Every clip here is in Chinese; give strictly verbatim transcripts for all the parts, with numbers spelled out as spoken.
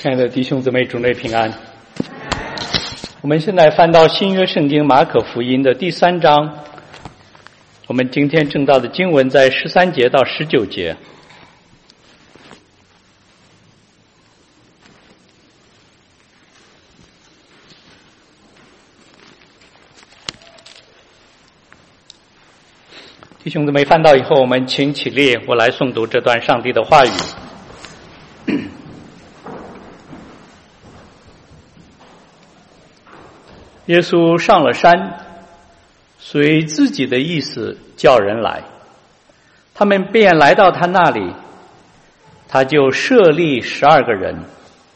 亲爱的弟兄姊妹，主内平安。我们现在翻到新约圣经马可福音的第三章，我们今天正道的经文在十三节到十九节。弟兄姊妹翻到以后，我们请起立，我来诵读这段上帝的话语。耶稣上了山，随自己的意思叫人来，他们便来到他那里，他就设立十二个人，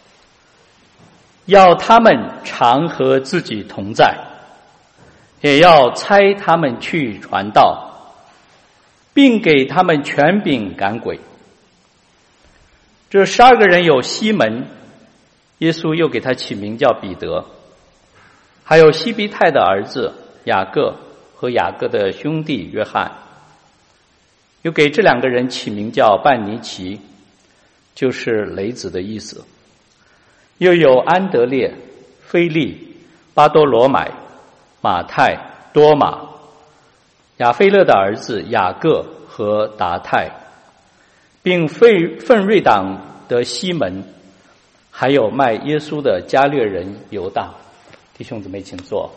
要他们常和自己同在，也要差他们去传道，并给他们权柄赶鬼。这十二个人有西门，耶稣又给他起名叫彼得，还有西庇太的儿子雅各和雅各的兄弟约翰，又给这两个人起名叫半尼奇，就是雷子的意思。又有安德烈、腓利、巴多罗买、马太、多马、亚非勒的儿子雅各和达太，并奋锐党的西门，还有卖耶稣的加略人犹大。弟兄姊妹请坐。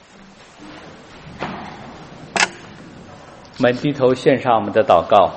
我们低头献上我们的祷告。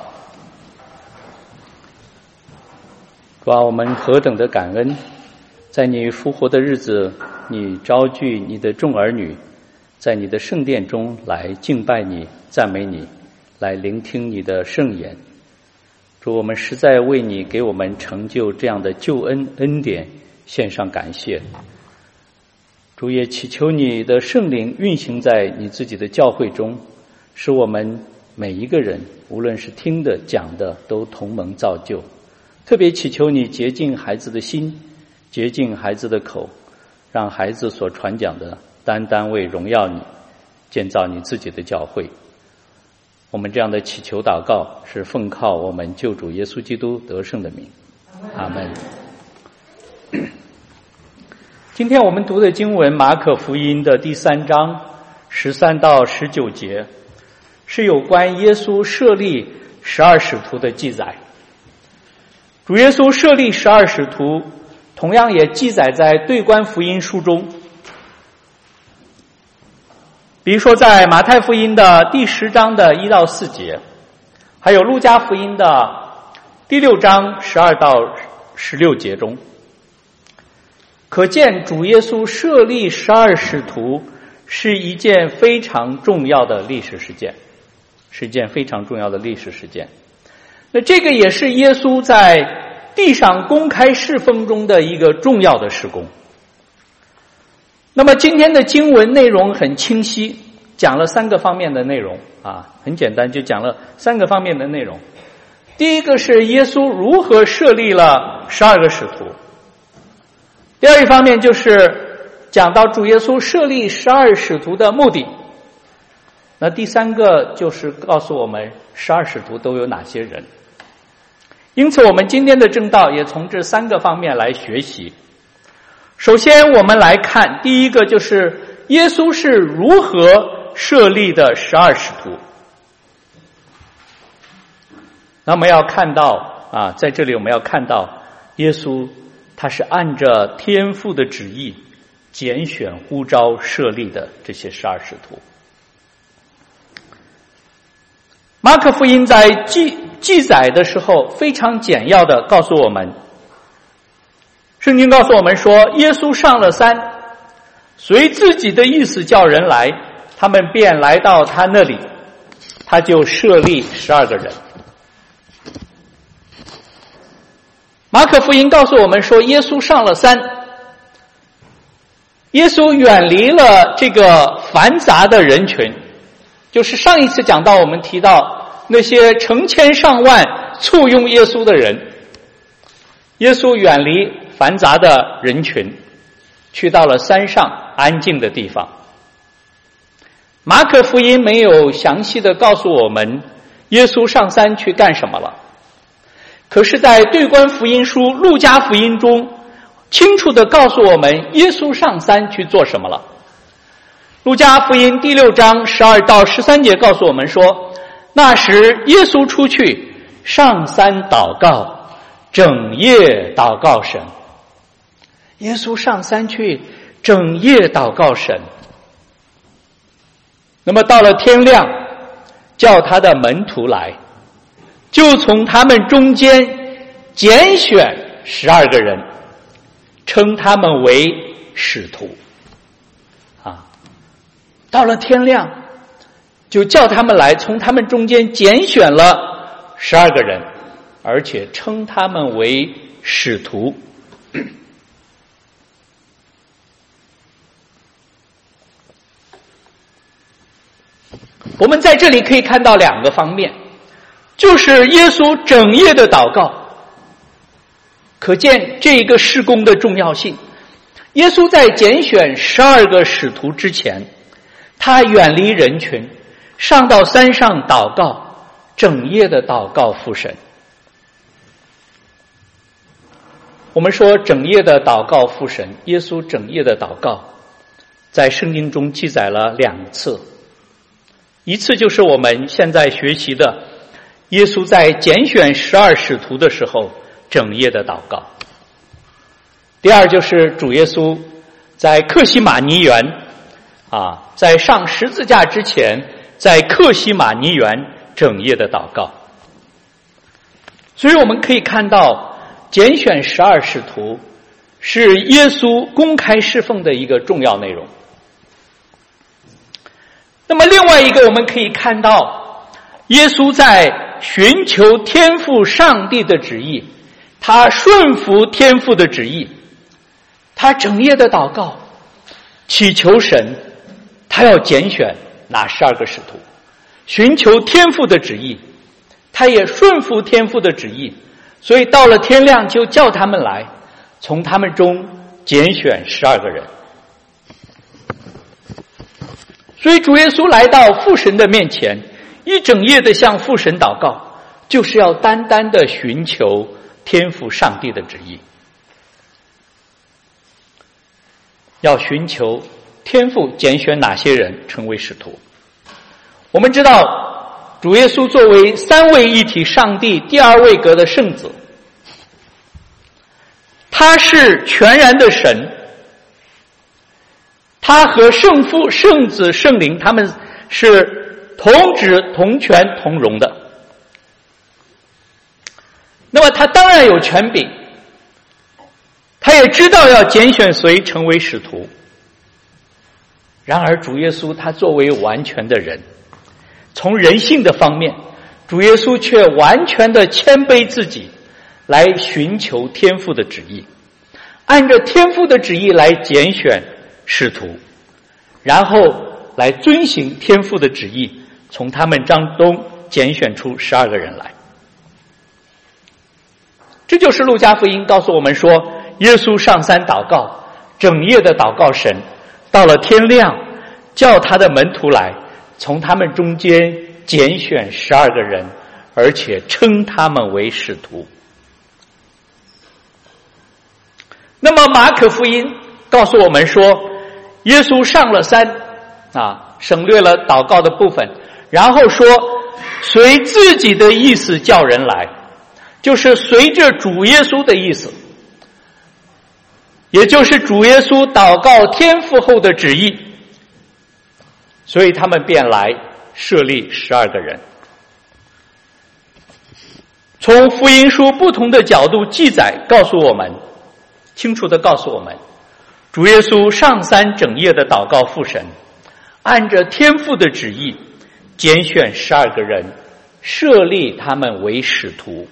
主啊，我们何等的感恩，在你复活的日子，你召聚你的众儿女，在你的圣殿中来敬拜你、赞美你，来聆听你的圣言。主，我们实在为你给我们成就这样的救恩恩典献上感谢。主，也祈求你的圣灵运行在你自己的教会中，使我们每一个人，无论是听的讲的，都同蒙造就。特别祈求你洁净孩子的心，洁净孩子的口，让孩子所传讲的单单为荣耀你，建造你自己的教会。我们这样的祈求祷告，是奉靠我们救主耶稣基督得胜的名。阿们。今天我们读的经文马可福音的第三章十三到十九节，是有关耶稣设立十二使徒的记载。主耶稣设立十二使徒，同样也记载在对观福音书中。比如说在马太福音的第十章的一到四节，还有路加福音的第六章十二到十六节中。可见主耶稣设立十二使徒是一件非常重要的历史事件，是一件非常重要的历史事件。那这个也是耶稣在地上公开侍奉中的一个重要的事工。那么今天的经文内容很清晰，讲了三个方面的内容啊，很简单，就讲了三个方面的内容。第一个是耶稣如何设立了十二个使徒。第二一方面就是讲到主耶稣设立十二使徒的目的。那第三个就是告诉我们十二使徒都有哪些人。因此我们今天的正道也从这三个方面来学习。首先我们来看第一个，就是耶稣是如何设立的十二使徒。那我们要看到啊，在这里我们要看到耶稣他是按着天父的旨意拣选呼召设立的这些十二使徒。马可福音在记记载的时候非常简要的告诉我们，圣经告诉我们说，耶稣上了山，随自己的意思叫人来，他们便来到他那里，他就设立十二个人。马可福音告诉我们说，耶稣上了山，耶稣远离了这个繁杂的人群，就是上一次讲到我们提到那些成千上万簇拥耶稣的人，耶稣远离繁杂的人群，去到了山上安静的地方。马可福音没有详细的告诉我们耶稣上山去干什么了，可是在对观福音书路加福音中清楚地告诉我们耶稣上山去做什么了。路加福音第六章十二到十三节告诉我们说，那时耶稣出去上山祷告，整夜祷告神。耶稣上山去整夜祷告神。那么到了天亮，叫他的门徒来，就从他们中间拣选十二个人，称他们为使徒。啊，到了天亮，就叫他们来，从他们中间拣选了十二个人，而且称他们为使徒。我们在这里可以看到两个方面，就是耶稣整夜的祷告，可见这个事工的重要性。耶稣在拣选十二个使徒之前，他远离人群，上到山上祷告，整夜的祷告父神。我们说整夜的祷告父神，耶稣整夜的祷告在圣经中记载了两次，一次就是我们现在学习的耶稣在拣选十二使徒的时候整夜的祷告，第二就是主耶稣在客西马尼园啊，在上十字架之前，在客西马尼园整夜的祷告。所以我们可以看到拣选十二使徒是耶稣公开侍奉的一个重要内容。那么另外一个我们可以看到，耶稣在寻求天父上帝的旨意，他顺服天父的旨意，他整夜的祷告，祈求神，他要拣选哪十二个使徒，寻求天父的旨意，他也顺服天父的旨意，所以到了天亮就叫他们来，从他们中拣选十二个人。所以主耶稣来到父神的面前，一整夜的向父神祷告，就是要单单的寻求天父上帝的旨意，要寻求天父拣选哪些人成为使徒。我们知道主耶稣作为三位一体上帝第二位格的圣子，他是全然的神，他和圣父、圣子、圣灵他们是同职同权同荣的。那么他当然有权柄，他也知道要拣选谁成为使徒。然而主耶稣他作为完全的人，从人性的方面，主耶稣却完全的谦卑自己，来寻求天父的旨意，按照天父的旨意来拣选使徒，然后来遵行天父的旨意，从他们当中拣选出十二个人来。这就是路加福音告诉我们说，耶稣上山祷告，整夜的祷告神，到了天亮叫他的门徒来，从他们中间拣选十二个人，而且称他们为使徒。那么马可福音告诉我们说，耶稣上了山啊，省略了祷告的部分，然后说随自己的意思叫人来，就是随着主耶稣的意思，也就是主耶稣祷告天父后的旨意，所以他们便来设立十二个人。从福音书不同的角度记载告诉我们，清楚地告诉我们，主耶稣上山整夜的祷告父神，按着天父的旨意拣选十二个人，设立他们为使徒。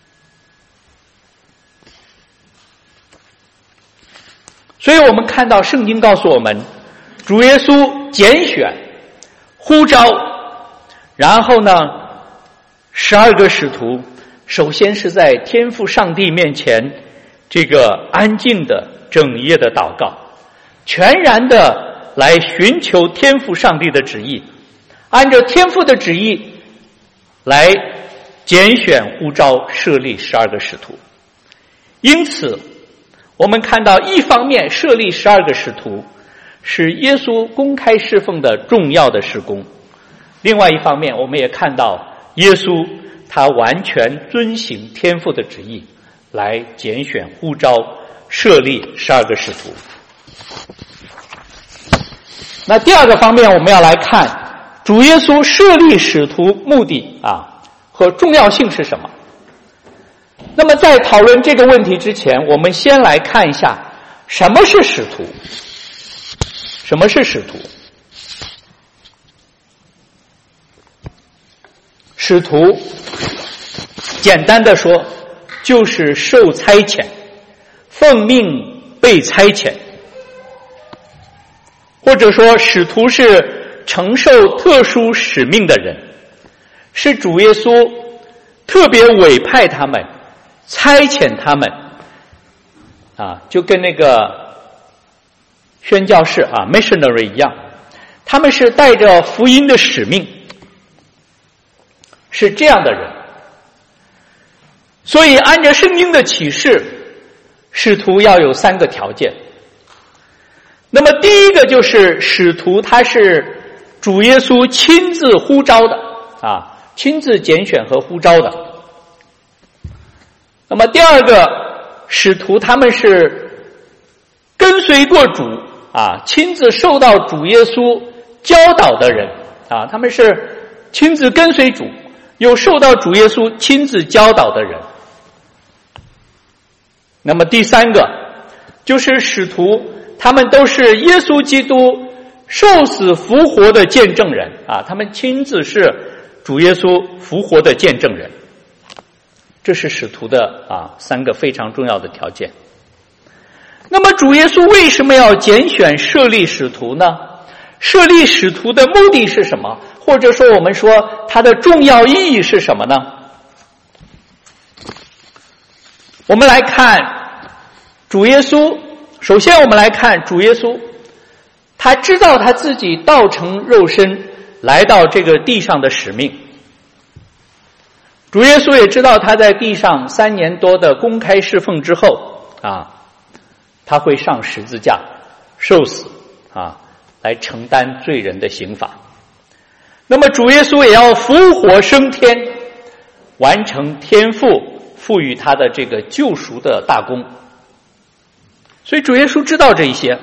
所以我们看到圣经告诉我们，主耶稣拣选呼召，然后呢十二个使徒首先是在天父上帝面前这个安静的整夜的祷告，全然的来寻求天父上帝的旨意，按照天父的旨意来拣选呼召设立十二个使徒。因此我们看到一方面设立十二个使徒是耶稣公开侍奉的重要的事工，另外一方面我们也看到耶稣他完全遵行天父的旨意来拣选呼召设立十二个使徒。那第二个方面我们要来看主耶稣设立使徒目的啊和重要性是什么。那么在讨论这个问题之前，我们先来看一下什么是使徒。什么是使徒？使徒简单的说就是受差遣，奉命被差遣，或者说使徒是承受特殊使命的人，是主耶稣特别委派他们，差遣他们啊，就跟那个宣教士啊 missionary 一样，他们是带着福音的使命，是这样的人。所以按照圣经的启示，使徒要有三个条件。那么第一个就是使徒他是主耶稣亲自呼召的啊，亲自拣选和呼召的。那么第二个，使徒他们是跟随过主啊，亲自受到主耶稣教导的人啊，他们是亲自跟随主，又受到主耶稣亲自教导的人。那么第三个就是使徒他们都是耶稣基督受死复活的见证人啊，他们亲自是主耶稣复活的见证人。这是使徒的啊三个非常重要的条件。那么主耶稣为什么要拣选设立使徒呢？设立使徒的目的是什么？或者说我们说它的重要意义是什么呢？我们来看主耶稣，首先我们来看主耶稣，他知道他自己道成肉身来到这个地上的使命。主耶稣也知道他在地上三年多的公开侍奉之后啊，他会上十字架受死啊，来承担罪人的刑罚。那么主耶稣也要复活升天，完成天父赋予他的这个救赎的大功。所以主耶稣知道这一些。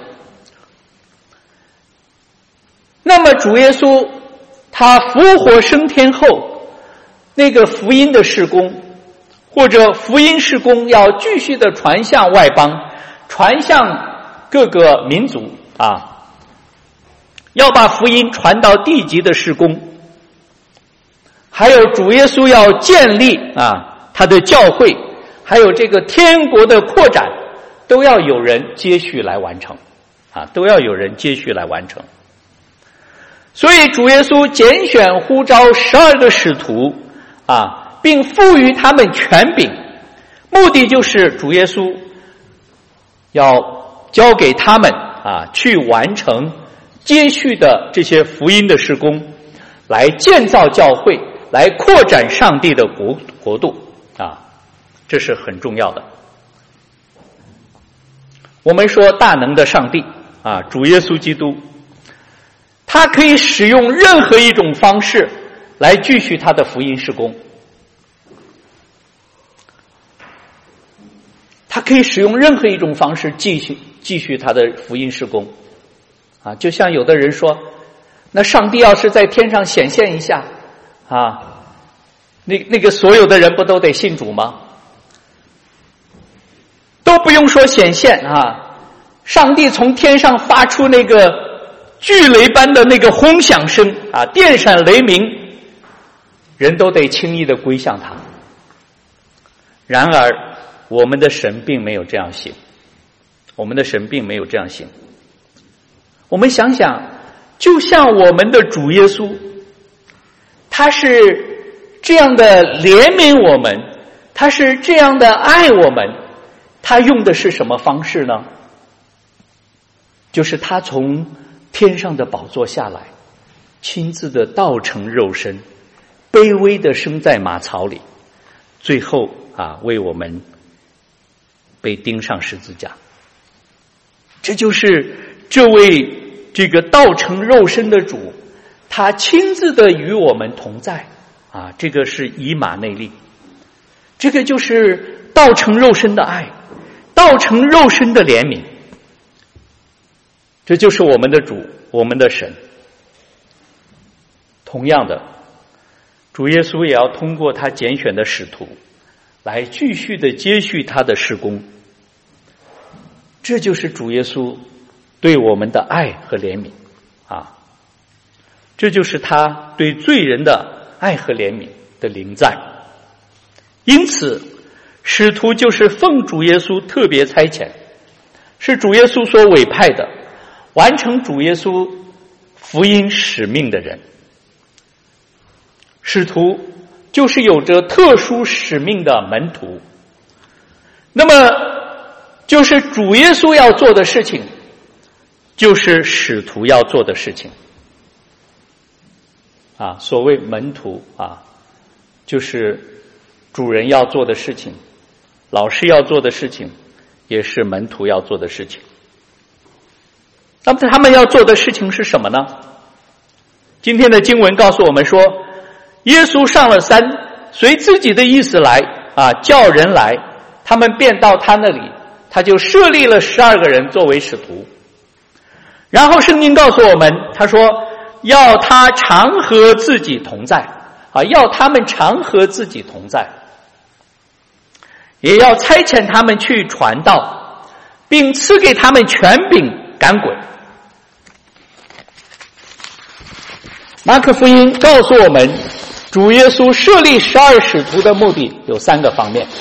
那么主耶稣他复活升天后，那个福音的事工，或者福音事工要继续的传向外邦，传向各个民族啊，要把福音传到地极的事工。还有主耶稣要建立啊他的教会，还有这个天国的扩展，都要有人接续来完成啊，都要有人接续来完成。所以主耶稣拣选呼召十二个使徒啊，并赋予他们权柄，目的就是主耶稣要交给他们啊，去完成接续的这些福音的事工，来建造教会，来扩展上帝的国国度啊，这是很重要的。我们说大能的上帝啊，主耶稣基督，他可以使用任何一种方式来继续他的福音事工。他可以使用任何一种方式继续继续他的福音事工啊，就像有的人说，那上帝要是在天上显现一下啊，那那个所有的人不都得信主吗？都不用说显现啊，上帝从天上发出那个巨雷般的那个轰响声啊，电闪雷鸣，人都得轻易的归向他。然而我们的神并没有这样行，我们的神并没有这样行。我们想想，就像我们的主耶稣，他是这样的怜悯我们，他是这样的爱我们，他用的是什么方式呢？就是他从天上的宝座下来，亲自的道成肉身，卑微的生在马槽里，最后啊为我们被钉上十字架。这就是这位这个道成肉身的主，他亲自的与我们同在啊！这个是以马内利，这个就是道成肉身的爱，道成肉身的怜悯。这就是我们的主，我们的神。同样的，主耶稣也要通过他拣选的使徒来继续的接续他的事工。这就是主耶稣对我们的爱和怜悯啊！这就是他对罪人的爱和怜悯的临在。因此，使徒就是奉主耶稣特别差遣，是主耶稣所委派的，完成主耶稣福音使命的人。使徒就是有着特殊使命的门徒。那么就是主耶稣要做的事情，就是使徒要做的事情啊。所谓门徒啊，就是主人要做的事情，老师要做的事情，也是门徒要做的事情。那么他们要做的事情是什么呢？今天的经文告诉我们说，耶稣上了山，随自己的意思来啊，叫人来，他们便到他那里，他就设立了十二个人作为使徒。然后圣经告诉我们，他说要他常和自己同在啊，要他们常和自己同在，也要差遣他们去传道，并赐给他们权柄赶鬼。马可福音告诉我们，主耶稣设立十二使徒的目的有三个方面。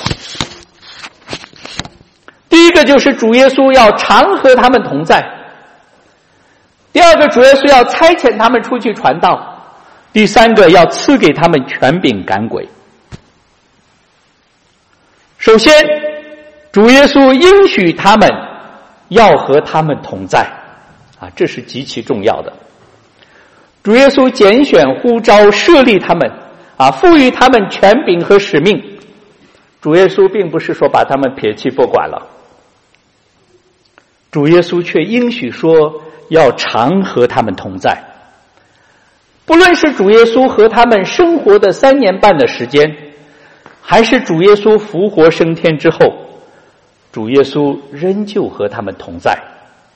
第一个就是主耶稣要常和他们同在，第二个主耶稣要差遣他们出去传道，第三个要赐给他们权柄赶鬼。首先，主耶稣应许他们要和他们同在啊，这是极其重要的。主耶稣拣选呼召设立他们啊，赋予他们权柄和使命。主耶稣并不是说把他们撇弃不管了，主耶稣却应许说要常和他们同在。不论是主耶稣和他们生活的三年半的时间，还是主耶稣复活升天之后，主耶稣仍旧和他们同在。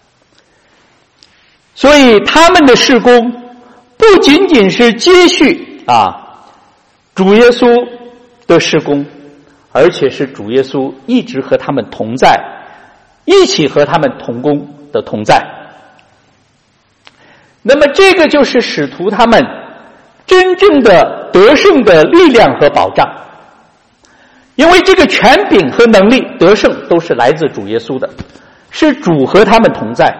所以他们的事工不仅仅是接续啊主耶稣的事工，而且是主耶稣一直和他们同在，一起和他们同工的同在。那么这个就是使徒他们真正的得胜的力量和保障，因为这个权柄和能力得胜都是来自主耶稣的，是主和他们同在。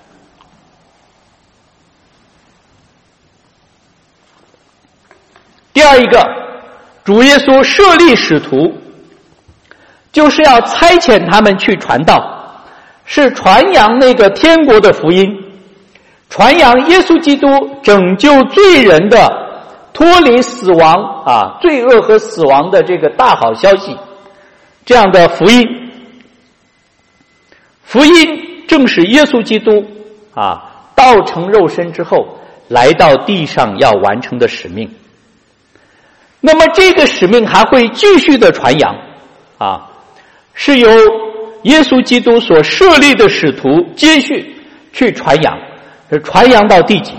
第二一个，主耶稣设立使徒，就是要差遣他们去传道，是传扬那个天国的福音，传扬耶稣基督拯救罪人的脱离死亡啊罪恶和死亡的这个大好消息，这样的福音。福音正是耶稣基督啊道成肉身之后来到地上要完成的使命。那么这个使命还会继续的传扬啊，是由耶稣基督所设立的使徒接续去传扬，是传扬到地极。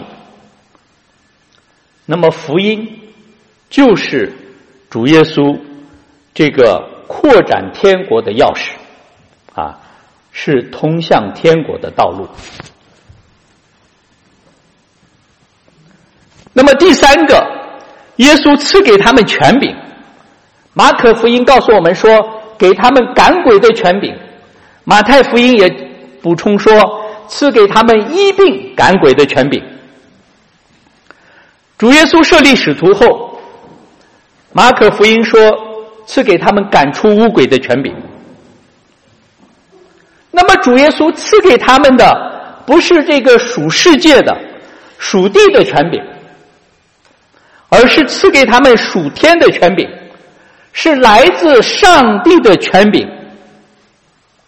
那么福音就是主耶稣这个扩展天国的钥匙啊，是通向天国的道路。那么第三个，耶稣赐给他们权柄。马可福音告诉我们说给他们赶鬼的权柄，马太福音也补充说赐给他们医病赶鬼的权柄。主耶稣设立使徒后，马可福音说赐给他们赶出污鬼的权柄。那么主耶稣赐给他们的不是这个属世界的属地的权柄，而是赐给他们属天的权柄，是来自上帝的权柄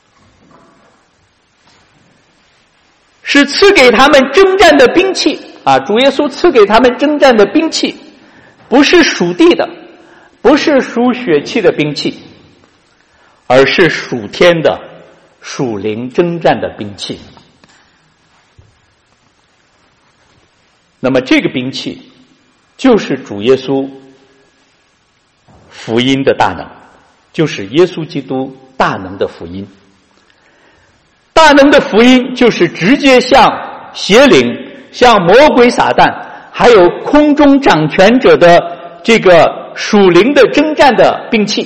是赐给他们征战的兵器啊！主耶稣赐给他们征战的兵器，不是属地的，不是属血气的兵器，而是属天的、属灵征战的兵器。那么这个兵器就是主耶稣福音的大能，就是耶稣基督大能的福音。大能的福音就是直接向邪灵、向魔鬼撒旦还有空中掌权者的这个属灵的征战的兵器，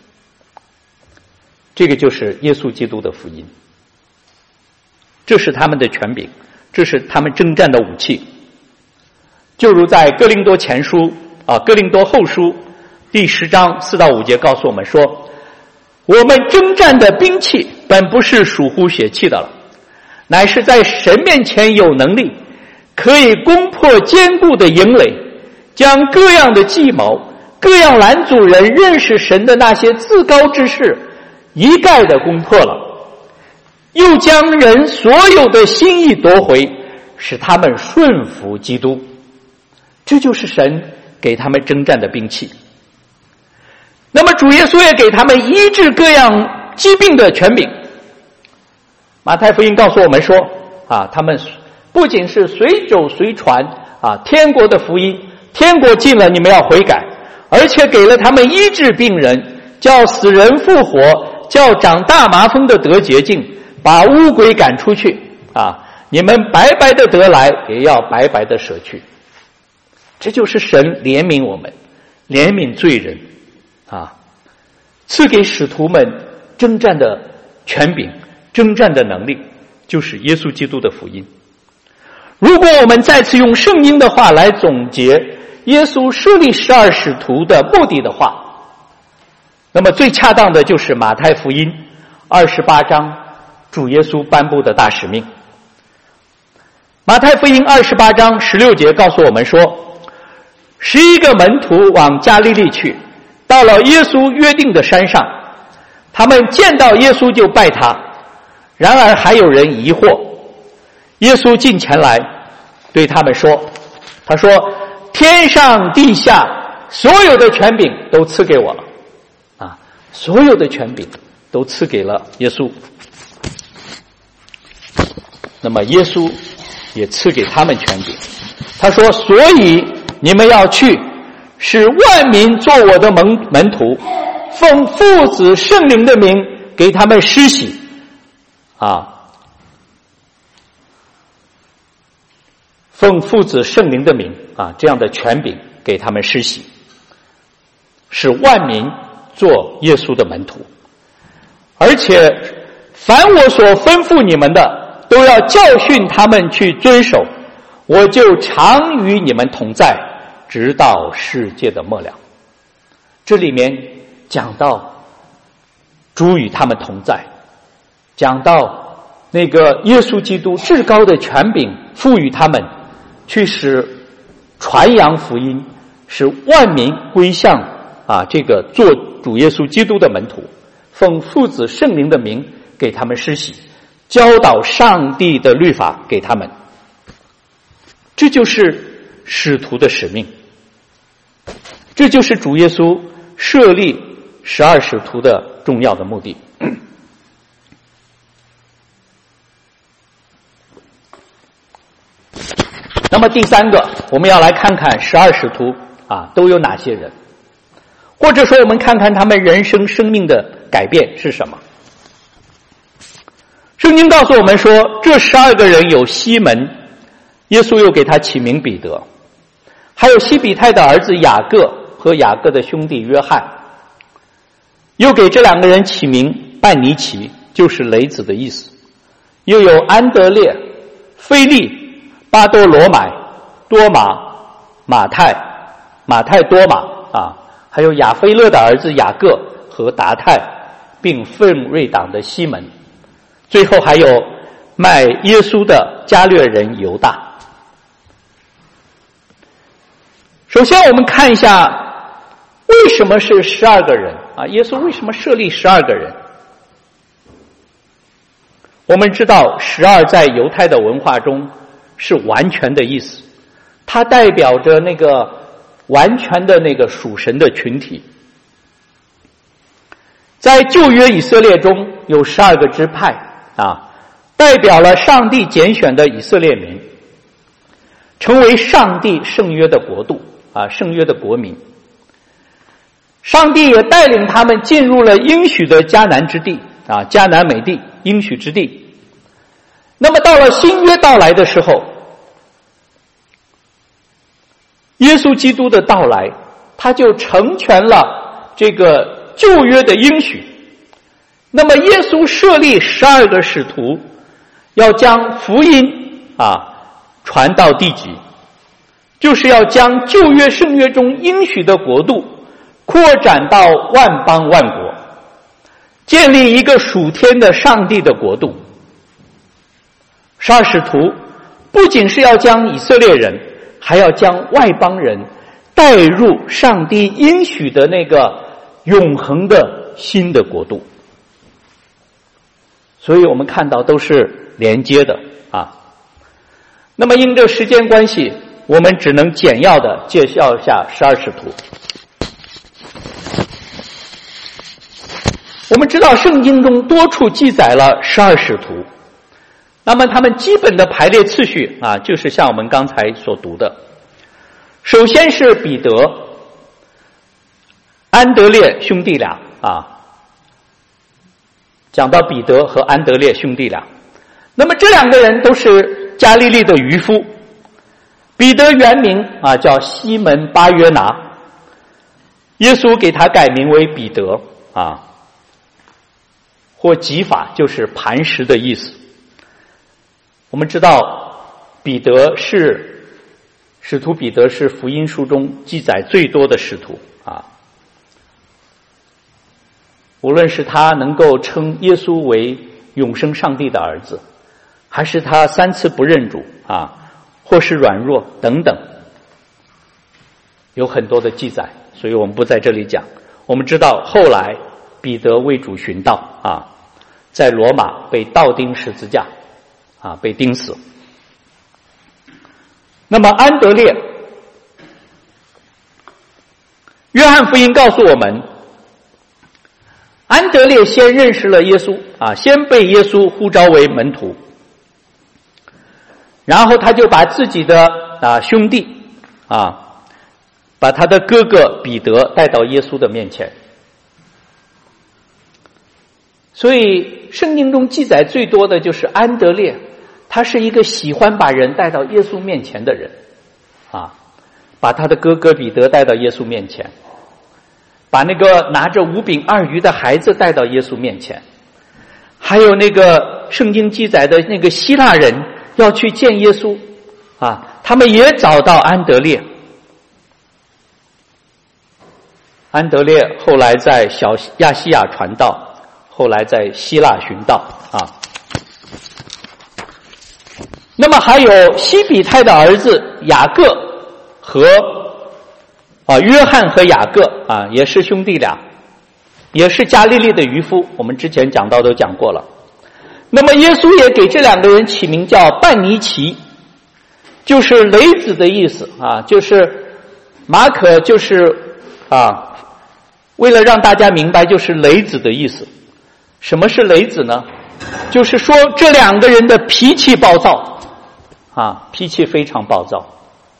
这个就是耶稣基督的福音，这是他们的权柄，这是他们征战的武器。就如在哥林多前书啊，哥林多后书第十章四到五节告诉我们说，我们征战的兵器本不是属乎血气的了，乃是在神面前有能力，可以攻破坚固的营垒，将各样的计谋、各样拦阻人认识神的那些自高之事一概的攻破了，又将人所有的心意夺回，使他们顺服基督。这就是神给他们征战的兵器。那么主耶稣也给他们医治各样疾病的权柄。马太福音告诉我们说啊，他们不仅是随走随传啊天国的福音，天国近了你们要悔改，而且给了他们医治病人，叫死人复活，叫长大麻风的得洁净，把污鬼赶出去啊！你们白白的得来，也要白白的舍去。这就是神怜悯我们，怜悯罪人啊，赐给使徒们征战的权柄、征战的能力，就是耶稣基督的福音。如果我们再次用圣经的话来总结耶稣设立十二使徒的目的的话，那么最恰当的就是马太福音二十八章主耶稣颁布的大使命。马太福音二十八章十六节告诉我们说，十一个门徒往加利利去，到了耶稣约定的山上，他们见到耶稣就拜他，然而还有人疑惑。耶稣近前来对他们说，他说，天上地下所有的权柄都赐给我了啊，所有的权柄都赐给了耶稣。那么耶稣也赐给他们权柄，他说，所以你们要去，使万民做我的门门徒，奉父子圣灵的名给他们施洗啊，奉父子圣灵的名啊，这样的权柄给他们施洗，使万民做耶稣的门徒。而且凡我所吩咐你们的，都要教训他们去遵守，我就常与你们同在，直到世界的末了。这里面讲到主与他们同在，讲到那个耶稣基督至高的权柄赋予他们，去使传扬福音，使万民归向啊这个做主耶稣基督的门徒，奉父子圣灵的名给他们施洗，教导上帝的律法给他们。这就是使徒的使命，这就是主耶稣设立十二使徒的重要的目的。那么第三个，我们要来看看十二使徒啊都有哪些人，或者说我们看看他们人生生命的改变是什么。圣经告诉我们说，这十二个人有西门，耶稣又给他起名彼得，还有西比泰的儿子雅各和雅各的兄弟约翰，又给这两个人起名半尼奇，就是雷子的意思，又有安德烈、腓利、巴多罗买、多马、马太、马太多马啊，还有亚非勒的儿子雅各和达太，并奋锐党的西门，最后还有卖耶稣的加略人犹大。首先我们看一下为什么是十二个人啊？耶稣为什么设立十二个人？ 我们知道十二在犹太的文化中是完全的意思，它代表着那个完全的那个属神的群体。在旧约以色列中有十二个支派啊，代表了上帝拣选的以色列民，成为上帝圣约的国度啊，圣约的国民。上帝也带领他们进入了应许的迦南之地啊，迦南美地，应许之地。那么到了新约到来的时候，耶稣基督的到来，他就成全了这个旧约的应许。那么耶稣设立十二个使徒，要将福音啊传到地极，就是要将旧约圣约中应许的国度扩展到万邦万国，建立一个属天的上帝的国度。十二使徒不仅是要将以色列人，还要将外邦人带入上帝应许的那个永恒的新的国度。所以我们看到都是连接的啊。那么因这时间关系，我们只能简要的介绍一下十二使徒。我们知道圣经中多处记载了十二使徒，那么他们基本的排列次序啊，就是像我们刚才所读的。首先是彼得、安德烈兄弟俩啊，讲到彼得和安德烈兄弟俩，那么这两个人都是加利利的渔夫。彼得原名啊叫西门巴约拿，耶稣给他改名为彼得啊，或吉法，就是磐石的意思。我们知道彼得是使徒彼得是福音书中记载最多的使徒啊。无论是他能够称耶稣为永生上帝的儿子，还是他三次不认主啊，或是软弱等等，有很多的记载，所以我们不在这里讲。我们知道后来彼得为主寻道啊，在罗马被倒钉十字架啊，被钉死。那么安德烈，约翰福音告诉我们，安德烈先认识了耶稣啊，先被耶稣呼召为门徒，然后他就把自己的啊兄弟啊，把他的哥哥彼得带到耶稣的面前。所以圣经中记载最多的就是安德烈，他是一个喜欢把人带到耶稣面前的人啊，把他的哥哥彼得带到耶稣面前，把那个拿着五饼二鱼的孩子带到耶稣面前，还有那个圣经记载的那个希腊人要去见耶稣啊，他们也找到安德烈。安德烈后来在小亚细亚传道，后来在希腊寻道啊。那么还有西比泰的儿子雅各和啊约翰和雅各啊，也是兄弟俩，也是加利利的渔夫，我们之前讲到都讲过了。那么耶稣也给这两个人起名叫半尼奇，就是雷子的意思啊，就是马可就是啊，为了让大家明白，就是雷子的意思。什么是雷子呢？就是说这两个人的脾气暴躁啊，脾气非常暴躁，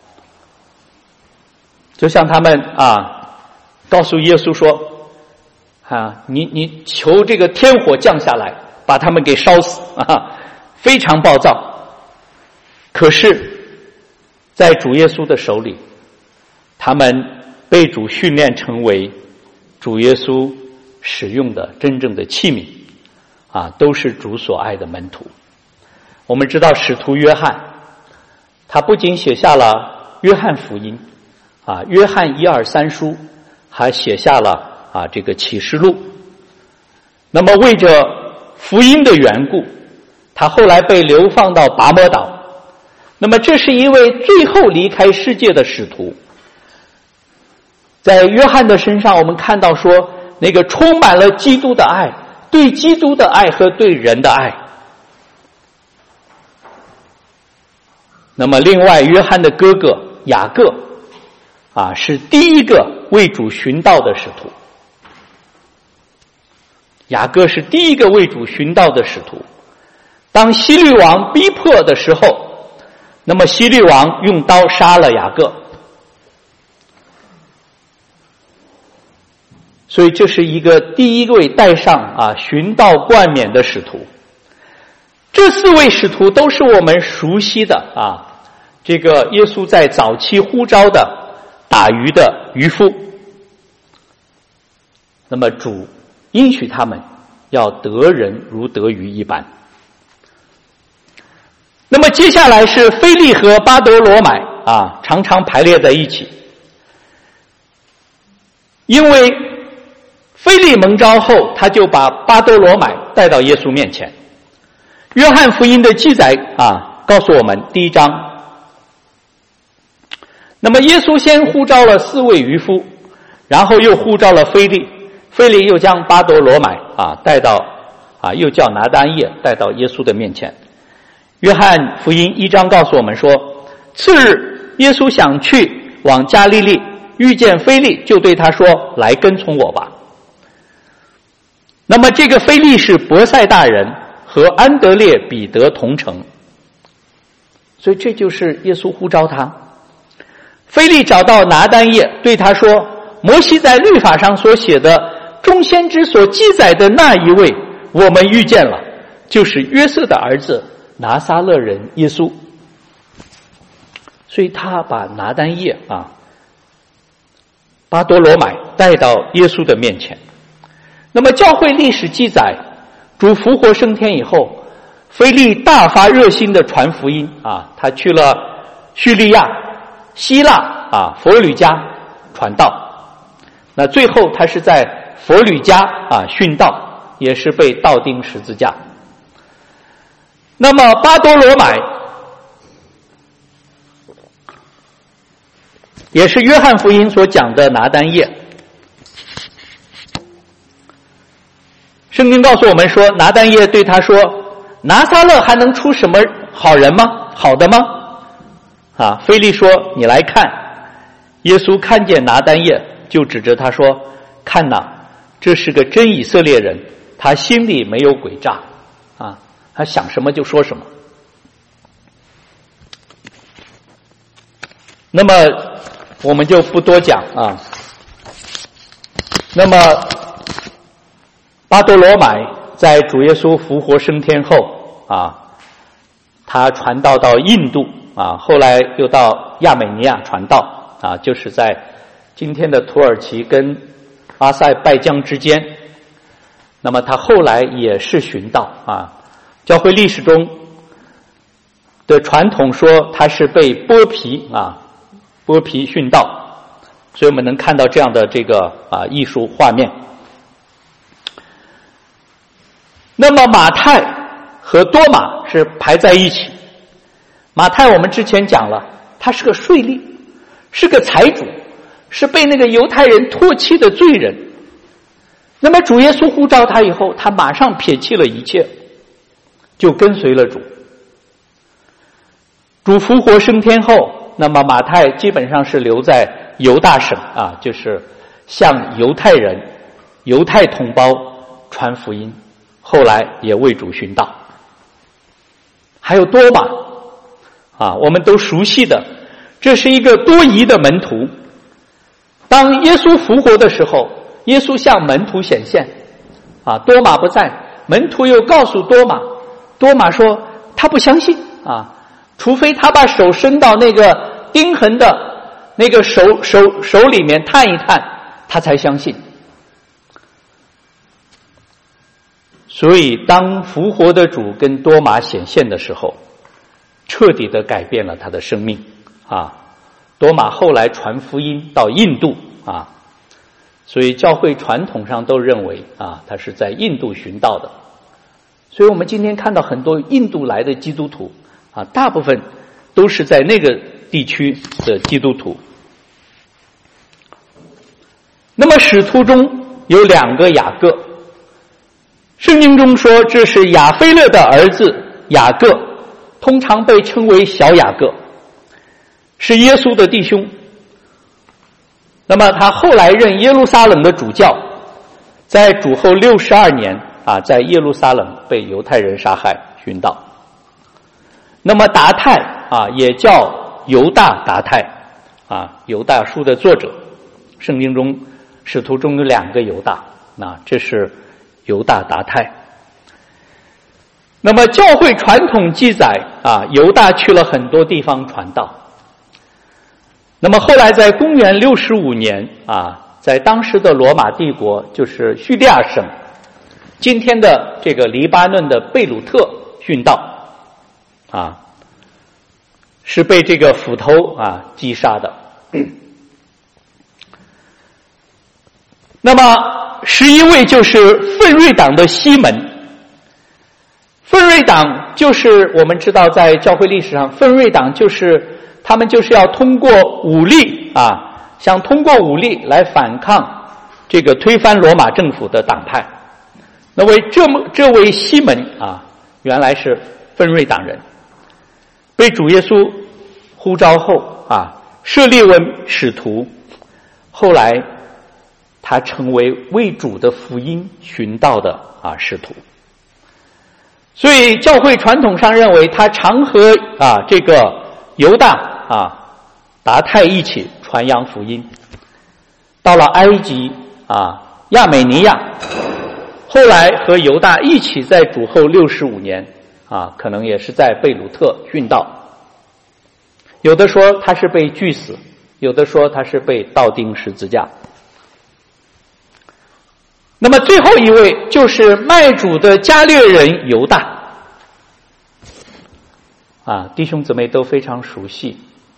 就像他们啊告诉耶稣说啊，你你求这个天火降下来把他们给烧死啊，非常暴躁。可是在主耶稣的手里，他们被主训练成为主耶稣使用的真正的器皿啊，都是主所爱的门徒。我们知道使徒约翰，他不仅写下了约翰福音啊，约翰一二三书，还写下了啊这个启示录。那么为着福音的缘故，他后来被流放到拔摩岛。那么这是一位最后离开世界的使徒。在约翰的身上，我们看到说，那个充满了基督的爱，对基督的爱和对人的爱那么另外约翰的哥哥雅各啊，是第一个为主寻道的使徒。雅各是第一个为主寻道的使徒。当希律王逼迫的时候，那么希律王用刀杀了雅各。所以这是一个第一位带上啊寻道冠冕的使徒。这四位使徒都是我们熟悉的啊，这个耶稣在早期呼召的打鱼的渔夫。那么主应许他们要得人如得鱼一般。那么接下来是腓利和巴多罗买啊，常常排列在一起。因为腓利蒙召后，他就把巴多罗买带到耶稣面前。约翰福音的记载啊，告诉我们第一章，那么耶稣先呼召了四位渔夫，然后又呼召了腓利，腓利又将巴多罗买啊带到啊，又叫拿单业带到耶稣的面前。约翰福音一章告诉我们说，次日耶稣想去往加利利，遇见腓利，就对他说，来跟从我吧。那么这个腓利是伯赛大人，和安德烈、彼得同城，所以这就是耶稣呼召他。腓利找到拿单业，对他说，摩西在律法上所写的众先知所记载的那一位我们遇见了，就是约瑟的儿子拿撒勒人耶稣。所以他把拿单业啊巴多罗买带到耶稣的面前。那么教会历史记载，主复活升天以后，腓利大发热心的传福音啊，他去了叙利亚、希腊啊、佛吕家传道。那最后他是在佛吕家啊殉道，也是被倒钉十字架。那么巴多罗买也是约翰福音所讲的拿单业。圣经告诉我们说，拿单业对他说，拿撒勒还能出什么好人吗？好的吗？啊，腓利说，你来看。耶稣看见拿单业，就指着他说，看哪，这是个真以色列人，他心里没有诡诈啊，他想什么就说什么。那么我们就不多讲啊。那么巴多罗买在主耶稣复活升天后啊，他传道到印度啊，后来又到亚美尼亚传道啊，就是在今天的土耳其跟阿塞拜疆之间。那么他后来也是寻道啊，教会历史中的传统说他是被剥皮啊，剥皮殉道，所以我们能看到这样的这个啊艺术画面。那么马太和多马是排在一起。马太我们之前讲了，他是个税吏，是个财主，是被那个犹太人唾弃的罪人。那么主耶稣呼召他以后，他马上撇弃了一切，就跟随了主。主复活升天后，那么马太基本上是留在犹大省啊，就是向犹太人、犹太同胞传福音，后来也为主殉道。还有多马啊，我们都熟悉的，这是一个多疑的门徒。当耶稣复活的时候，耶稣向门徒显现啊，多马不在，门徒又告诉多马，多马说他不相信啊，除非他把手伸到那个钉痕的那个手手手里面探一探，他才相信。所以当复活的主跟多马显现的时候，彻底的改变了他的生命啊。多马后来传福音到印度啊，所以教会传统上都认为啊，他是在印度寻道的。所以我们今天看到很多印度来的基督徒啊，大部分都是在那个地区的基督徒。那么使徒中有两个雅各，圣经中说这是亚非勒的儿子雅各，通常被称为小雅各是耶稣的弟兄。那么他后来任耶路撒冷的主教，在主后六十二年啊，在耶路撒冷被犹太人杀害殉道。那么达太啊，也叫犹大达太啊，犹大书的作者，圣经中使徒中有两个犹大，那这是犹大达太。那么教会传统记载啊，犹大去了很多地方传道。那么后来在公元六十五年啊，在当时的罗马帝国，就是叙利亚省今天的这个黎巴嫩的贝鲁特殉道啊，是被这个斧头啊击杀的。那么十一位就是奋锐党的西门。奋锐党就是我们知道在教会历史上，奋锐党就是他们就是要通过武力啊，想通过武力来反抗这个推翻罗马政府的党派。那为这么这位西门啊，原来是奋锐党人，被主耶稣呼召后啊，设立为使徒，后来他成为为主的福音寻道的啊使徒。所以教会传统上认为他常和啊这个犹大啊达太一起传扬福音，到了埃及啊亚美尼亚，后来和犹大一起在主后六十五年啊，可能也是在贝鲁特殉道。有的说他是被锯死，有的说他是被倒钉十字架。那么最后一位就是卖主的加略人犹大啊，弟兄姊妹都非常熟悉。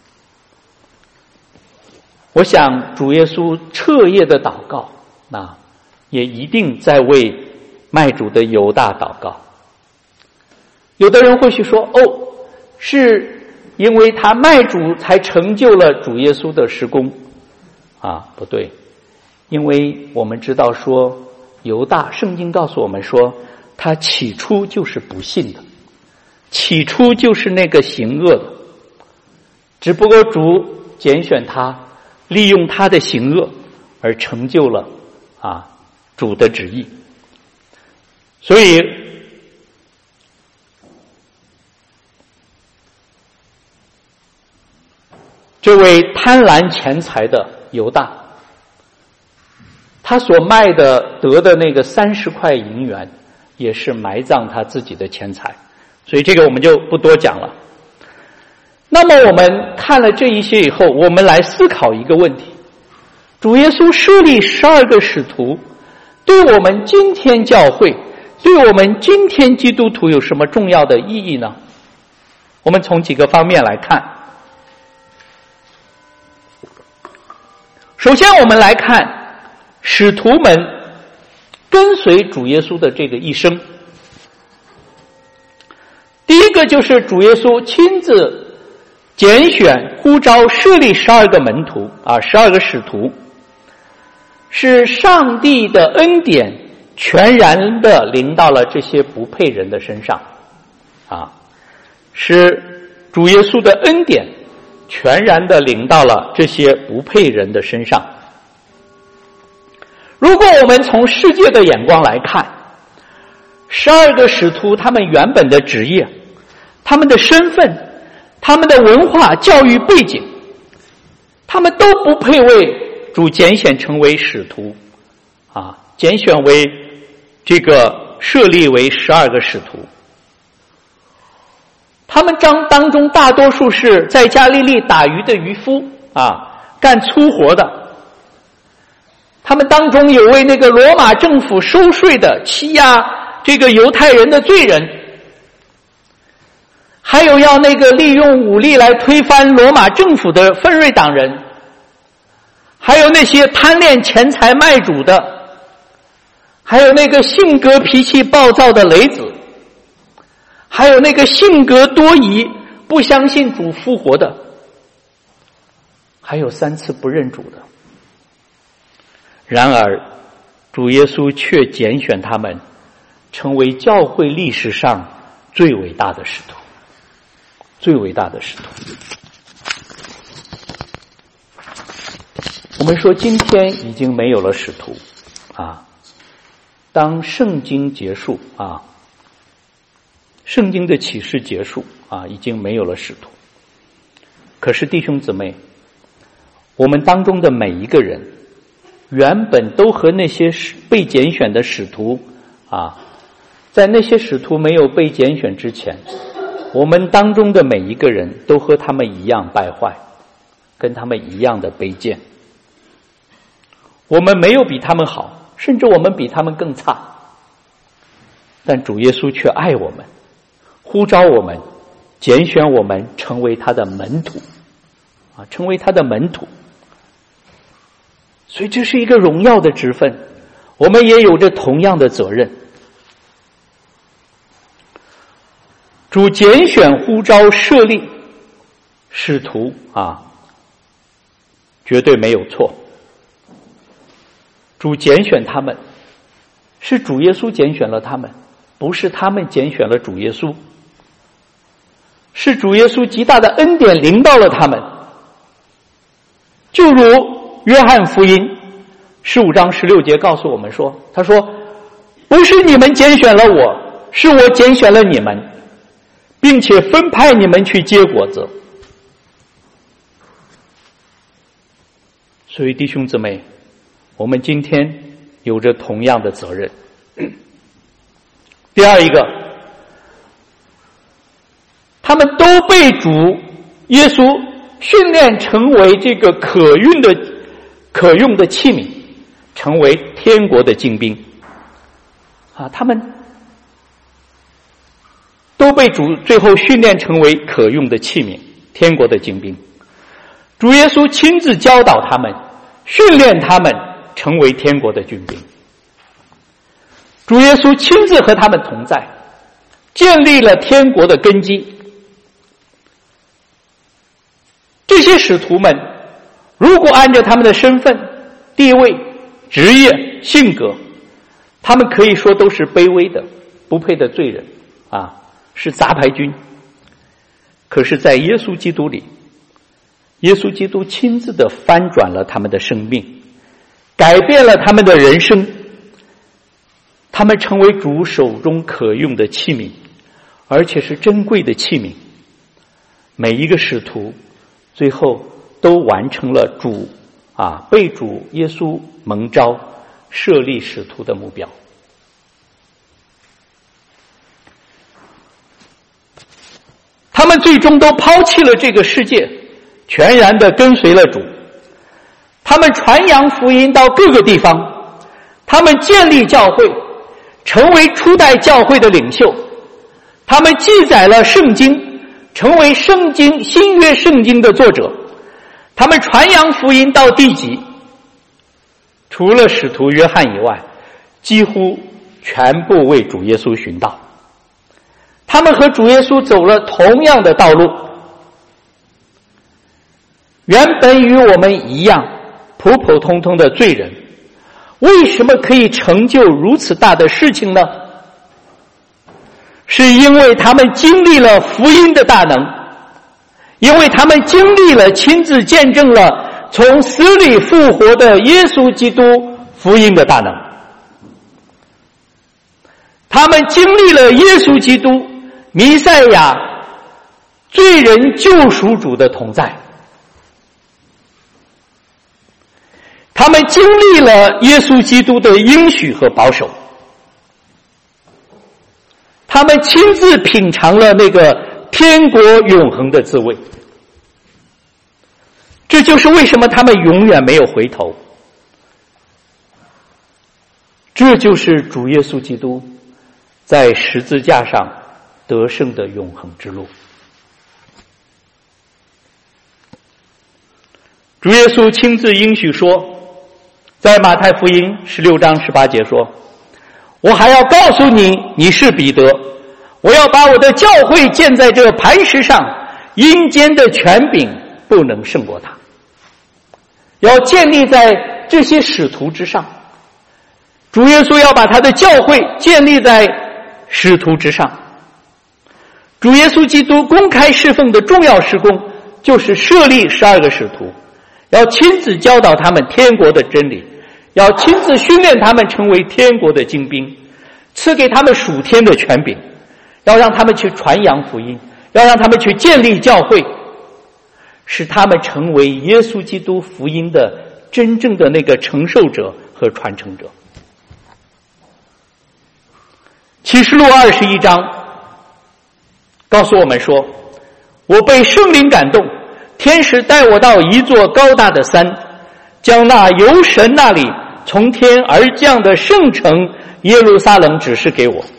我想主耶稣彻夜的祷告啊，也一定在为卖主的犹大祷告。有的人或许说，哦，是因为他卖主才成就了主耶稣的事工啊，不对，因为我们知道说犹大，圣经告诉我们说他起初就是不信的，起初就是那个行恶的，只不过主拣选他，利用他的行恶而成就了啊主的旨意。所以这位贪婪钱财的犹大，他所卖的得的那个三十块银元，也是埋葬他自己的钱财，所以这个我们就不多讲了。那么我们看了这一些以后，我们来思考一个问题：主耶稣设立十二个使徒，对我们今天教会，对我们今天基督徒有什么重要的意义呢？我们从几个方面来看。首先我们来看使徒们跟随主耶稣的这个一生。第一个就是主耶稣亲自拣选呼召设立十二个门徒啊，十二个使徒，是上帝的恩典全然的临到了这些不配人的身上啊，是主耶稣的恩典全然的临到了这些不配人的身上。如果我们从世界的眼光来看，十二个使徒他们原本的职业，他们的身份，他们的文化教育背景，他们都不配为主拣选成为使徒啊，拣选为这个设立为十二个使徒。他们当当中大多数是在加利利打鱼的渔夫啊，干粗活的。他们当中有为那个罗马政府收税的，欺压这个犹太人的罪人，还有要那个利用武力来推翻罗马政府的奋锐党人，还有那些贪恋钱财卖主的，还有那个性格脾气暴躁的雷子，还有那个性格多疑不相信主复活的，还有三次不认主的。然而主耶稣却拣选他们成为教会历史上最伟大的使徒，最伟大的使徒。 们说今天已经没有了使徒啊，当圣经结束啊，圣经的启示结束啊，已经没有了使徒。可是弟兄姊妹，我们当中的每一个人原本都和那些被拣选的使徒啊，在那些使徒没有被拣选之前，我们当中的每一个人都和他们一样败坏，跟他们一样的卑贱。我们没有比他们好，甚至我们比他们更差，但主耶稣却爱我们，呼召我们，拣选我们成为他的门徒啊，成为他的门徒。所以这是一个荣耀的职分，我们也有着同样的责任。主拣选、呼召、设立使徒啊，绝对没有错。主拣选他们，是主耶稣拣选了他们，不是他们拣选了主耶稣。是主耶稣极大的恩典临到了他们。就如约翰福音十五章十六节告诉我们说，他说，不是你们拣选了我，是我拣选了你们，并且分派你们去结果子。所以弟兄姊妹，我们今天有着同样的责任。第二一个，他们都被主耶稣训练成为这个可用的可用的器皿，成为天国的精兵啊！他们都被主最后训练成为可用的器皿，天国的精兵。主耶稣亲自教导他们，训练他们成为天国的军兵。主耶稣亲自和他们同在，建立了天国的根基。这些使徒们如果按照他们的身份、地位、职业、性格，他们可以说都是卑微的、不配的罪人啊，是杂牌军。可是在耶稣基督里，耶稣基督亲自的翻转了他们的生命，改变了他们的人生，他们成为主手中可用的器皿，而且是珍贵的器皿。每一个使徒最后都完成了主啊被主耶稣蒙召设立使徒的目标。他们最终都抛弃了这个世界，全然的跟随了主。他们传扬福音到各个地方，他们建立教会，成为初代教会的领袖。他们记载了圣经，成为圣经新约圣经的作者。他们传扬福音到地极，除了使徒约翰以外，几乎全部为主耶稣殉道。他们和主耶稣走了同样的道路，原本与我们一样普普通通的罪人，为什么可以成就如此大的事情呢？是因为他们经历了福音的大能，因为他们经历了亲自见证了从死里复活的耶稣基督福音的大能，他们经历了耶稣基督弥赛亚罪人救赎主的同在，他们经历了耶稣基督的应许和保守，他们亲自品尝了那个天国永恒的滋味。这就是为什么他们永远没有回头。这就是主耶稣基督在十字架上得胜的永恒之路。主耶稣亲自应许说，在马太福音十六章十八节说，我还要告诉你，你是彼得，我要把我的教会建在这磐石上，阴间的权柄不能胜过他。要建立在这些使徒之上，主耶稣要把他的教会建立在使徒之上。主耶稣基督公开侍奉的重要事工，就是设立十二个使徒， 要亲自教导他们天国的真理，要亲自训练他们成为天国的精兵，赐给他们属天的权柄，要让他们去传扬福音，要让他们去建立教会，使他们成为耶稣基督福音的真正的那个承受者和传承者。启示录二十一章告诉我们说，我被圣灵感动，天使带我到一座高大的山，将那由神那里从天而降的圣城耶路撒冷指示给我。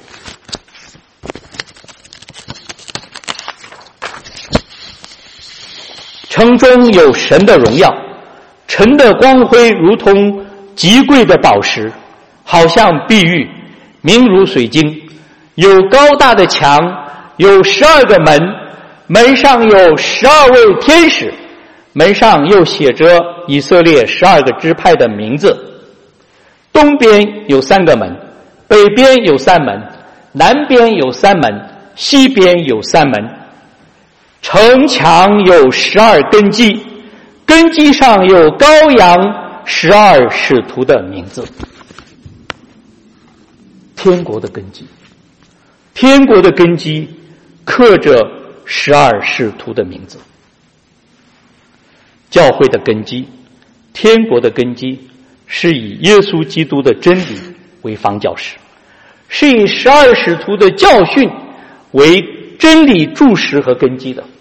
城中有神的荣耀，城的光辉如同极贵的宝石，好像碧玉，明如水晶，有高大的墙，有十二个门，门上有十二位天使，门上又写着以色列十二个支派的名字。东边有三个门，北边有三门，南边有三门，西边有三门。城墙有十二根基，根基上有羔羊十二使徒的名字。天国的根基，天国的根基刻着十二使徒的名字。教会的根基，天国的根基是以耶稣基督的真理为房角石，是以十二使徒的教训为真理柱石和根基的。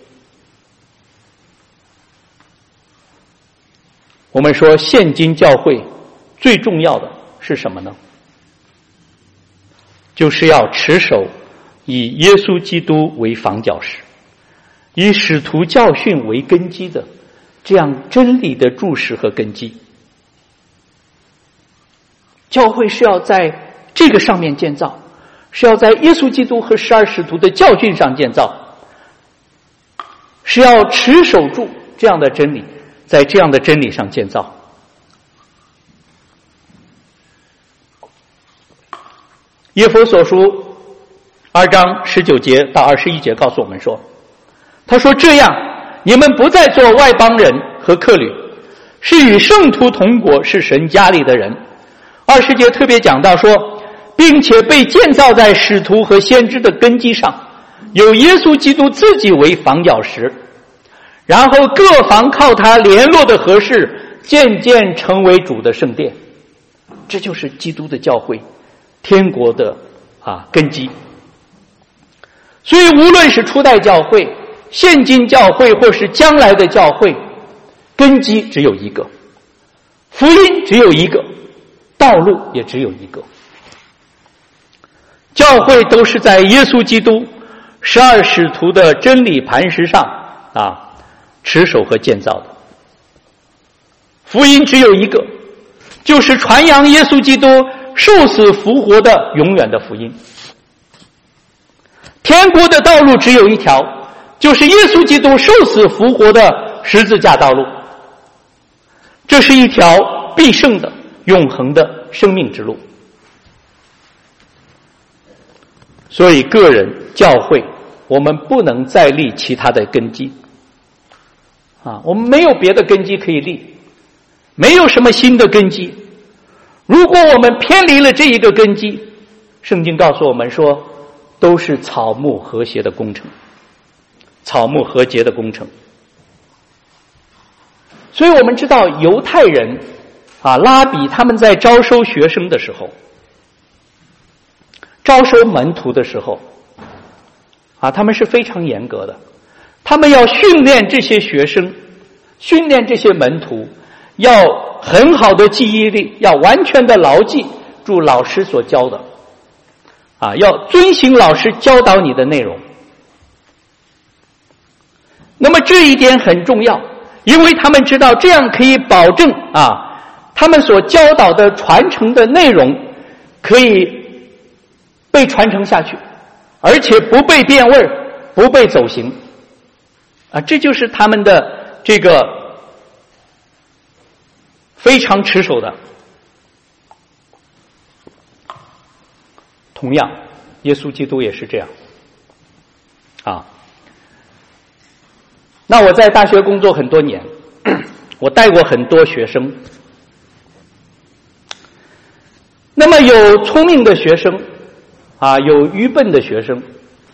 我们说现今教会最重要的是什么呢？就是要持守以耶稣基督为房角石，以使徒教训为根基的这样真理的柱石和根基。教会是要在这个上面建造，是要在耶稣基督和十二使徒的教训上建造，是要持守住这样的真理，在这样的真理上建造。以弗所书二章十九节到二十一节告诉我们说，他说这样你们不再做外邦人和客旅，是与圣徒同国，是神家里的人。二十节特别讲到说，并且被建造在使徒和先知的根基上，有耶稣基督自己为房角石，然后各房靠他联络的合适，渐渐成为主的圣殿。这就是基督的教会，天国的啊根基。所以无论是初代教会、现今教会或是将来的教会，根基只有一个，福音只有一个，道路也只有一个。教会都是在耶稣基督十二使徒的真理磐石上啊持守和建造的。福音只有一个，就是传扬耶稣基督受死复活的永远的福音。天国的道路只有一条，就是耶稣基督受死复活的十字架道路。这是一条必胜的永恒的生命之路。所以个人教会我们不能再立其他的根基啊，我们没有别的根基可以立，没有什么新的根基。如果我们偏离了这一个根基，圣经告诉我们说都是草木和谐的工程，草木和结的工程。所以我们知道犹太人啊，拉比他们在招收学生的时候，招收门徒的时候啊，他们是非常严格的，他们要训练这些学生，训练这些门徒，要很好的记忆力，要完全的牢记住老师所教的啊，要遵行老师教导你的内容。那么这一点很重要，因为他们知道这样可以保证啊，他们所教导的传承的内容可以被传承下去，而且不被变味，不被走形啊，这就是他们的这个非常持守的。同样耶稣基督也是这样啊。那我在大学工作很多年， 我带过很多学生。那么有聪明的学生啊，有愚笨的学生。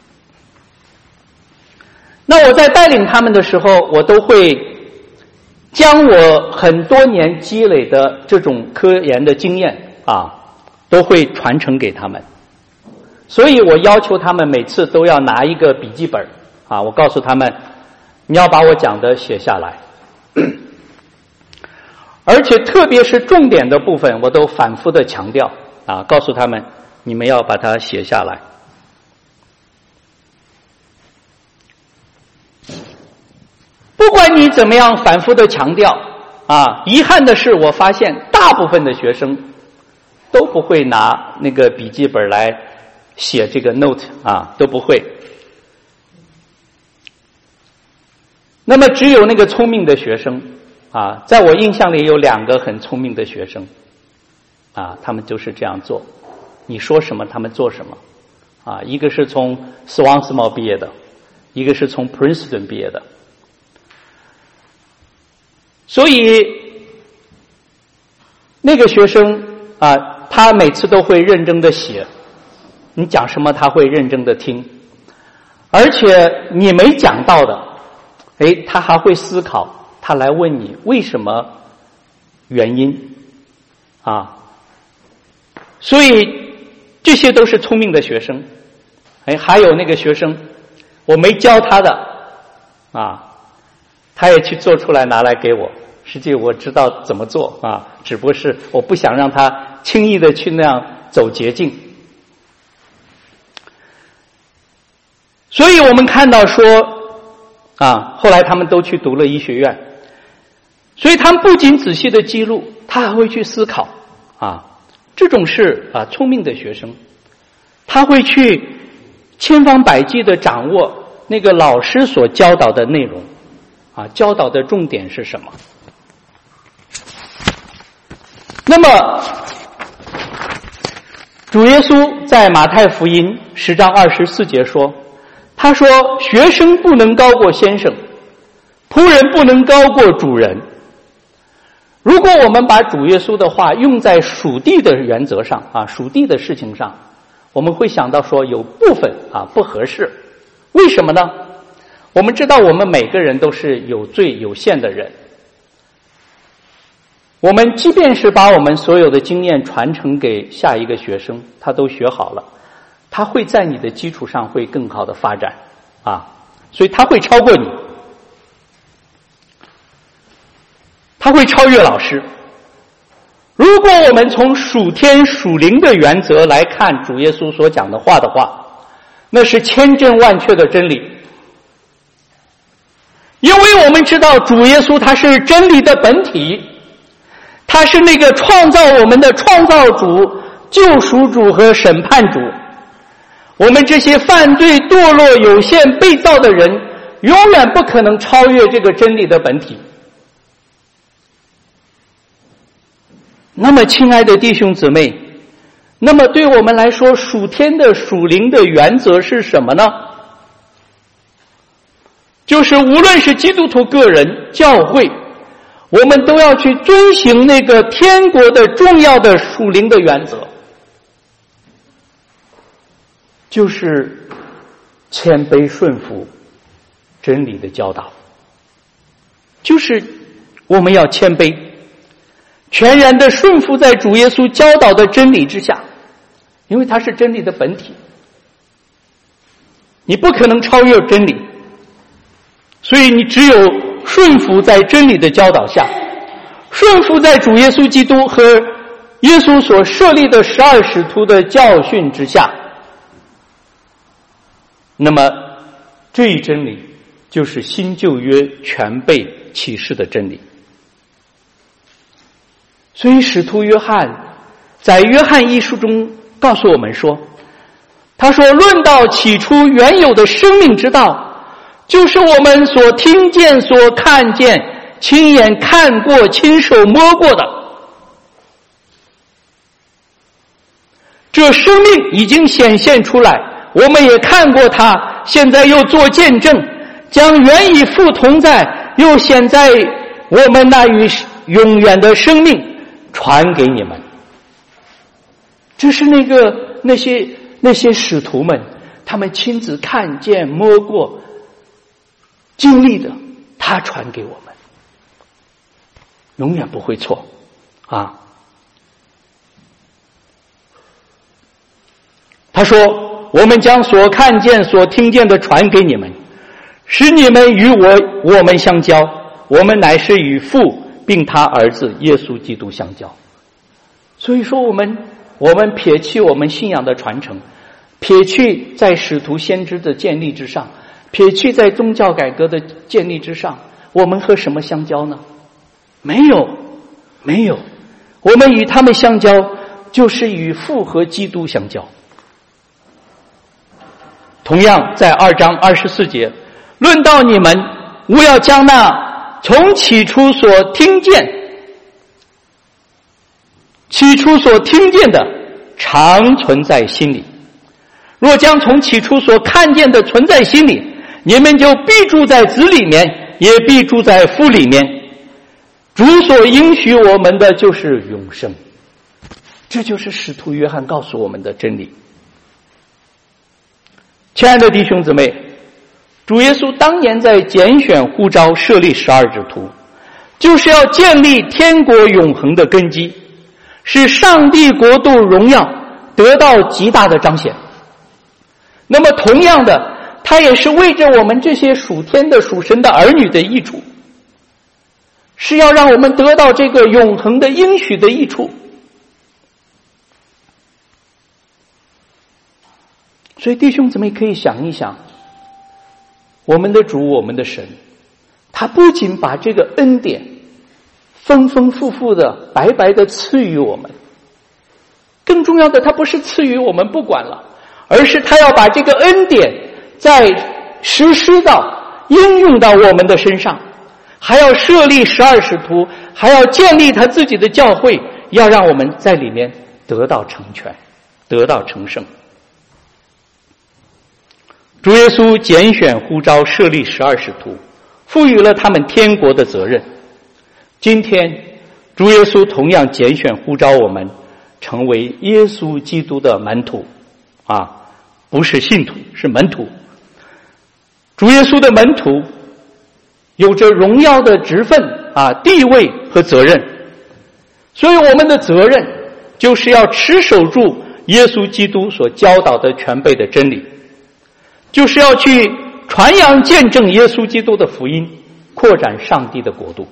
那我在带领他们的时候，我都会将我很多年积累的这种科研的经验啊，都会传承给他们。所以我要求他们每次都要拿一个笔记本啊，我告诉他们，你要把我讲的写下来。而且特别是重点的部分，我都反复的强调啊，告诉他们，你们要把它写下来。不管你怎么样反复的强调啊，遗憾的是，我发现大部分的学生都不会拿那个笔记本来写这个 note 啊，都不会。那么只有那个聪明的学生啊，在我印象里有两个很聪明的学生啊，他们就是这样做，你说什么他们做什么啊，一个是从 Swansmore 毕业的，一个是从 Princeton 毕业的。所以那个学生啊，他每次都会认真的写，你讲什么他会认真的听，而且你没讲到的，诶，他还会思考，他来问你为什么原因啊，所以这些都是聪明的学生。诶，还有那个学生我没教他的啊，他也去做出来拿来给我，实际我知道怎么做啊，只不过是我不想让他轻易的去那样走捷径。所以我们看到说啊，后来他们都去读了医学院，所以他们不仅仔细的记录，他还会去思考啊，这种是啊聪明的学生，他会去千方百计的掌握那个老师所教导的内容啊，教导的重点是什么。那么主耶稣在马太福音十章二十四节说，他说学生不能高过先生，仆人不能高过主人。如果我们把主耶稣的话用在属地的原则上啊，属地的事情上，我们会想到说有部分啊不合适。为什么呢？我们知道我们每个人都是有罪有限的人，我们即便是把我们所有的经验传承给下一个学生，他都学好了，他会在你的基础上会更好的发展啊，所以他会超过你，他会超越老师。如果我们从属天属灵的原则来看主耶稣所讲的话的话，那是千真万确的真理。因为我们知道主耶稣他是真理的本体，他是那个创造我们的创造主、救赎主和审判主。我们这些犯罪、堕落、有限、被造的人，永远不可能超越这个真理的本体。那么亲爱的弟兄姊妹，那么对我们来说属天的属灵的原则是什么呢？就是无论是基督徒个人、教会，我们都要去遵行那个天国的重要的属灵的原则，就是谦卑顺服真理的教导，就是我们要谦卑，全然的顺服在主耶稣教导的真理之下，因为它是真理的本体，你不可能超越真理，所以你只有顺服在真理的教导下，顺服在主耶稣基督和耶稣所设立的十二使徒的教训之下，那么这一真理就是新旧约全被启示的真理。所以使徒约翰在约翰一书中告诉我们说，他说论到起初原有的生命之道，就是我们所听见、所看见、亲眼看过、亲手摸过的。这生命已经显现出来，我们也看过它，现在又做见证，将原与父同在，又显在我们那与永远的生命传给你们。这是那个那些那些使徒们，他们亲自看见、摸过、经历的，他传给我们，永远不会错啊！他说：“我们将所看见、所听见的传给你们，使你们与我我们相交。我们乃是与父并他儿子耶稣基督相交。”所以说，我们我们撇弃我们信仰的传承，撇去在使徒先知的建立之上，撇去在宗教改革的建立之上，我们和什么相交呢？没有，没有。我们与他们相交，就是与父和基督相交。同样，在二章二十四节，论到你们，务要将那从起初所听见、起初所听见的，常存在心里。若将从起初所看见的存在心里，你们就必住在子里面，也必住在父里面。主所应许我们的就是永生。这就是使徒约翰告诉我们的真理。亲爱的弟兄姊妹，主耶稣当年在拣选呼召设立十二使徒，就是要建立天国永恒的根基，使上帝国度荣耀得到极大的彰显。那么同样的，他也是为着我们这些属天的属神的儿女的益处，是要让我们得到这个永恒的应许的益处。所以弟兄姊妹可以想一想，我们的主，我们的神，他不仅把这个恩典丰丰富富的白白的赐予我们，更重要的，他不是赐予我们不管了，而是他要把这个恩典再实施到应用到我们的身上，还要设立十二使徒，还要建立他自己的教会，要让我们在里面得到成全，得到成圣。主耶稣拣选呼召设立十二使徒，赋予了他们天国的责任。今天主耶稣同样拣选呼召我们成为耶稣基督的门徒啊，不是信徒，是门徒。主耶稣的门徒有着荣耀的职分啊、地位和责任，所以我们的责任就是要持守住耶稣基督所教导的全备的真理，就是要去传扬见证耶稣基督的福音，扩展上帝的国度。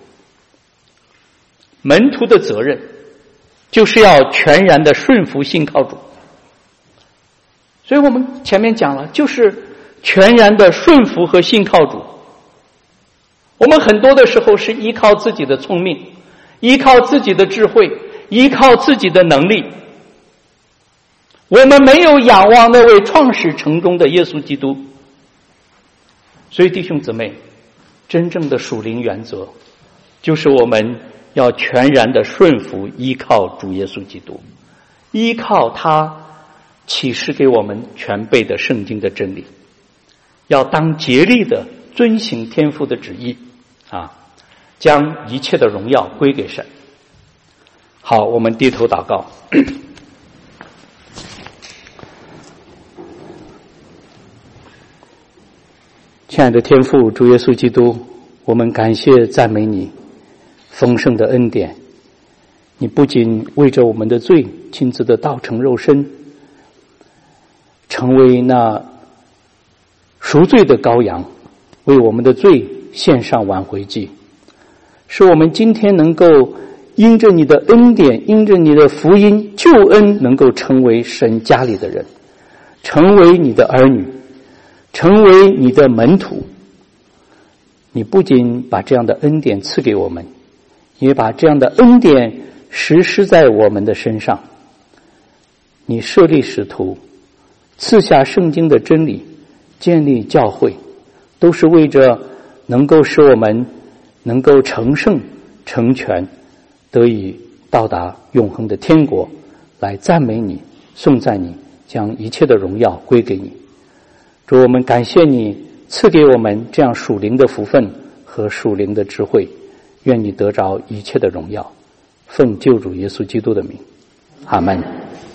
门徒的责任就是要全然的顺服信靠主。所以我们前面讲了，就是全然的顺服和信靠主。我们很多的时候是依靠自己的聪明，依靠自己的智慧，依靠自己的能力，我们没有仰望那位创始成终的耶稣基督。所以弟兄姊妹，真正的属灵原则就是我们要全然的顺服依靠主耶稣基督，依靠他启示给我们全备的圣经的真理，要当竭力的遵行天父的旨意啊，将一切的荣耀归给神。好，我们低头祷告。亲爱的天父主耶稣基督，我们感谢赞美你丰盛的恩典。你不仅为着我们的罪亲自的道成肉身，成为那赎罪的羔羊，为我们的罪献上挽回祭，使我们今天能够因着你的恩典，因着你的福音救恩，能够成为神家里的人，成为你的儿女，成为你的门徒。你不仅把这样的恩典赐给我们，也把这样的恩典实施在我们的身上。你设立使徒，赐下圣经的真理，建立教会，都是为着能够使我们能够成圣成全，得以到达永恒的天国，来赞美你，颂赞你，将一切的荣耀归给你。主，我们感谢你赐给我们这样属灵的福分和属灵的智慧， 愿你得着一切的荣耀。奉救主耶稣基督的名，阿们。